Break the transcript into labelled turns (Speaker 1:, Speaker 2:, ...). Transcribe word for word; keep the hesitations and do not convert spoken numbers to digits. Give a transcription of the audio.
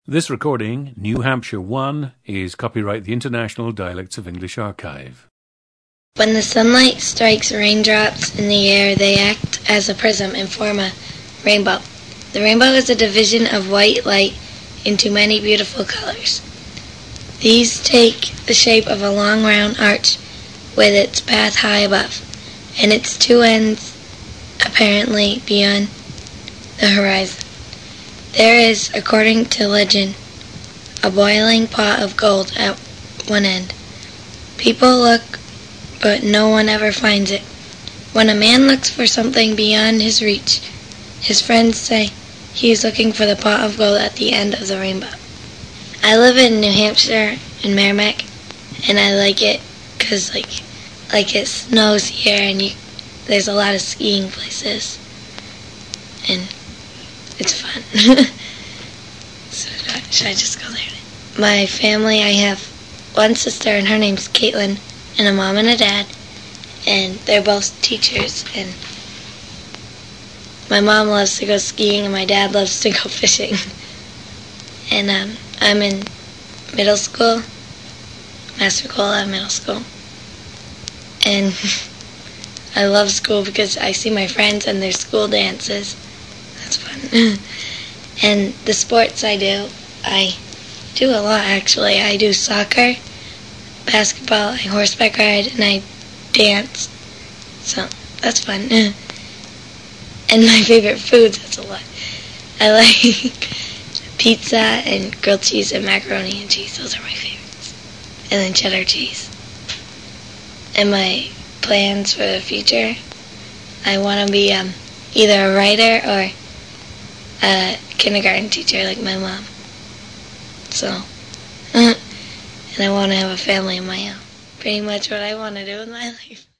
Speaker 1: This recording, New Hampshire one, is copyright the International Dialects of English Archive.
Speaker 2: When the sunlight strikes raindrops in the air, they act as a prism and form a rainbow. The rainbow is a division of white light into many beautiful colors. These take the shape of a long round arch with its path high above, and its two ends apparently beyond the horizon. There is, according to legend, a boiling pot of gold at one end. People look, but no one ever finds it. When a man looks for something beyond his reach, his friends say he is looking for the pot of gold at the end of the rainbow. I live in New Hampshire, in Merrimack, and I like it because like, like it snows here, and you, there's a lot of skiing places, and it's fun. So should I just go there? My family, I have one sister, and her name's Caitlin, and a mom and a dad, and they're both teachers, and my mom loves to go skiing, and my dad loves to go fishing. And um, I'm in middle school, Massapequa Middle School, and I love school because I see my friends and their school dances. That's fun. And the sports I do, I do a lot actually. I do soccer, basketball, I horseback ride, and I dance. So that's fun. And my favorite foods, that's a lot. I like pizza and grilled cheese and macaroni and cheese. Those are my favorites. And then cheddar cheese. And my plans for the future, I want to be um, either a writer or a kindergarten teacher like my mom. So, and I want to have a family of my own. Pretty much what I want to do in my life.